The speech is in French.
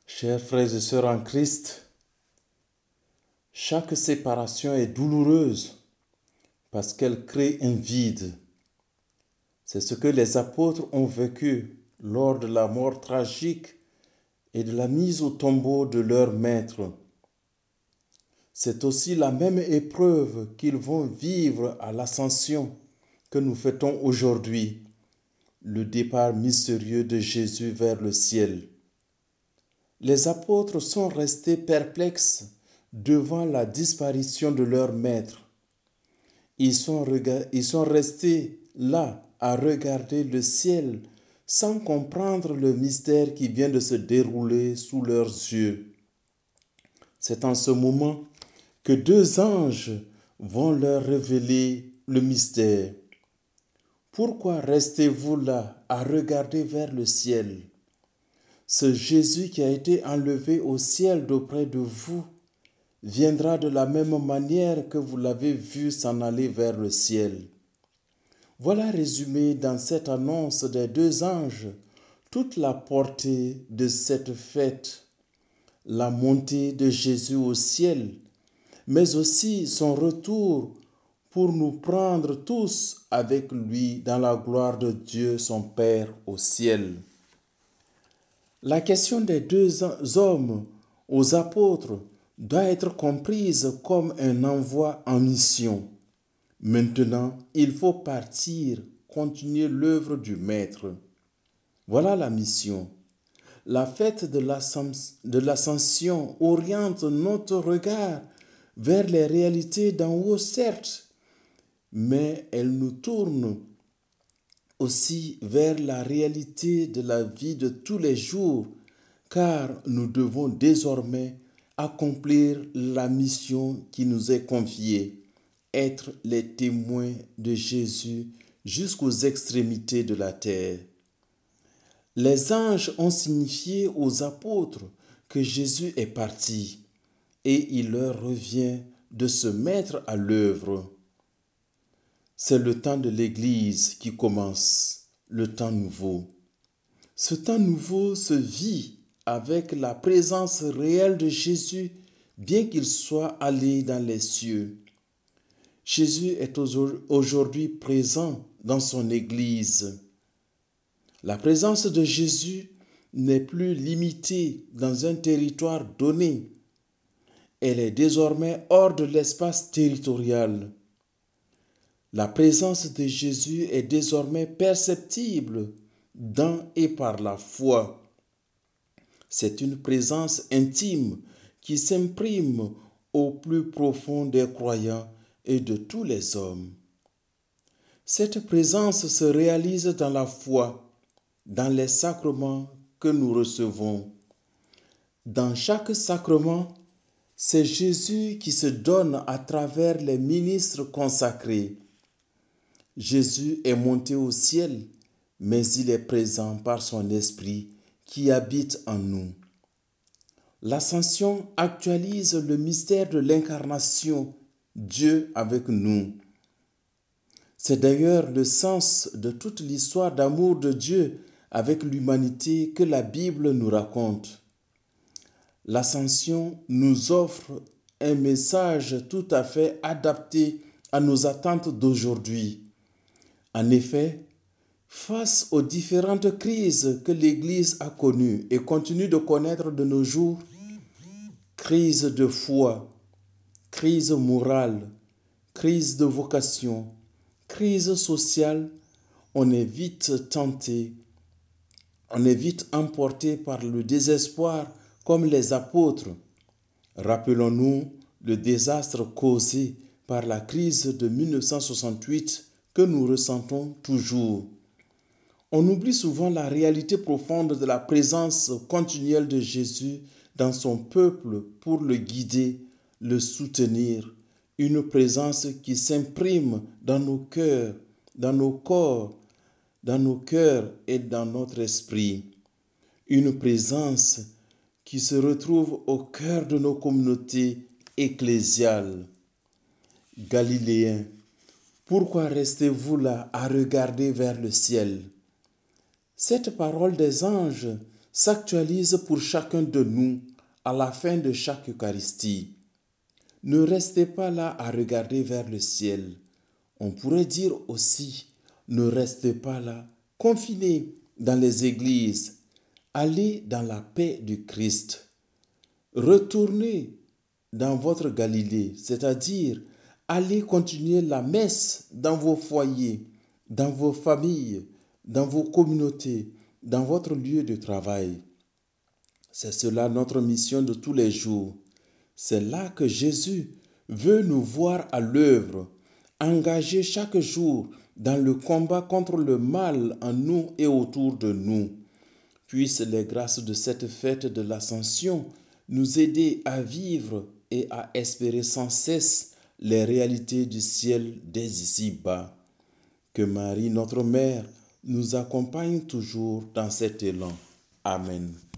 Chers frères et sœurs en Christ, chaque séparation est douloureuse parce qu'elle crée un vide. C'est ce que les apôtres ont vécu lors de la mort tragique et de la mise au tombeau de leur maître. C'est aussi la même épreuve qu'ils vont vivre à l'ascension que nous fêtons aujourd'hui, le départ mystérieux de Jésus vers le ciel. Les apôtres sont restés perplexes devant la disparition de leur maître. Ils sont restés là à regarder le ciel sans comprendre le mystère qui vient de se dérouler sous leurs yeux. C'est en ce moment que deux anges vont leur révéler le mystère. Pourquoi restez-vous là à regarder vers le ciel? Ce Jésus qui a été enlevé au ciel d'auprès de vous viendra de la même manière que vous l'avez vu s'en aller vers le ciel. Voilà résumé dans cette annonce des deux anges toute la portée de cette fête, la montée de Jésus au ciel, mais aussi son retour pour nous prendre tous avec lui dans la gloire de Dieu son Père au ciel. La question des deux hommes aux apôtres doit être comprise comme un envoi en mission. Maintenant, il faut partir, continuer l'œuvre du Maître. Voilà la mission. La fête de l'ascension oriente notre regard vers les réalités d'en haut, certes, mais elle nous tourne aussi vers la réalité de la vie de tous les jours, car nous devons désormais accomplir la mission qui nous est confiée, être les témoins de Jésus jusqu'aux extrémités de la terre. Les anges ont signifié aux apôtres que Jésus est parti et il leur revient de se mettre à l'œuvre. C'est le temps de l'Église qui commence, le temps nouveau. Ce temps nouveau se vit avec la présence réelle de Jésus, bien qu'il soit allé dans les cieux. Jésus est aujourd'hui présent dans son Église. La présence de Jésus n'est plus limitée dans un territoire donné. Elle est désormais hors de l'espace territorial. La présence de Jésus est désormais perceptible dans et par la foi. C'est une présence intime qui s'imprime au plus profond des croyants et de tous les hommes. Cette présence se réalise dans la foi, dans les sacrements que nous recevons. Dans chaque sacrement, c'est Jésus qui se donne à travers les ministres consacrés. Jésus est monté au ciel, mais il est présent par son Esprit qui habite en nous. L'ascension actualise le mystère de l'incarnation, Dieu avec nous. C'est d'ailleurs le sens de toute l'histoire d'amour de Dieu avec l'humanité que la Bible nous raconte. L'ascension nous offre un message tout à fait adapté à nos attentes d'aujourd'hui. En effet, face aux différentes crises que l'Église a connues et continue de connaître de nos jours, crise de foi, crise morale, crise de vocation, crise sociale, on est vite tenté, on est vite emporté par le désespoir comme les apôtres. Rappelons-nous le désastre causé par la crise de 1968 que nous ressentons toujours. On oublie souvent la réalité profonde de la présence continuelle de Jésus dans son peuple pour le guider, le soutenir. Une présence qui s'imprime dans nos cœurs, dans nos corps, dans nos cœurs et dans notre esprit. Une présence qui se retrouve au cœur de nos communautés ecclésiales. Galiléens, pourquoi restez-vous là à regarder vers le ciel? Cette parole des anges s'actualise pour chacun de nous à la fin de chaque Eucharistie. Ne restez pas là à regarder vers le ciel. On pourrait dire aussi, ne restez pas là, confinés dans les églises. Allez dans la paix du Christ. Retournez dans votre Galilée, c'est-à-dire allez continuer la messe dans vos foyers, dans vos familles, dans vos communautés, dans votre lieu de travail. C'est cela notre mission de tous les jours. C'est là que Jésus veut nous voir à l'œuvre, engagés chaque jour dans le combat contre le mal en nous et autour de nous. Puissent les grâces de cette fête de l'Ascension nous aider à vivre et à espérer sans cesse les réalités du ciel dès ici-bas. Que Marie, notre Mère, nous accompagne toujours dans cet élan. Amen.